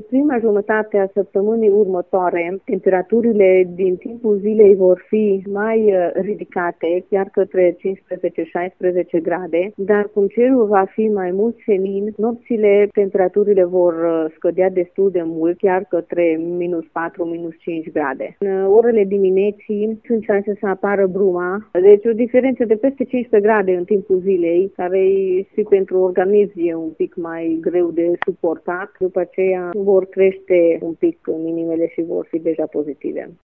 prima jumătate a săptămânii următoare, temperaturile din timpul zilei vor fi mai ridicate, chiar către 15-16 grade, dar cum cerul va fi mai mult senin, nopțile temperaturile vor scădea destul de mult, chiar către -4, -5 grade. În orele dimineții sunt șanse să apară bruma, deci o diferență de peste 15 grade în timpul zilei, care și pentru organism e un pic mai greu de suportat. După aceea vor crește un pic minimele și vor fi deja pozitive.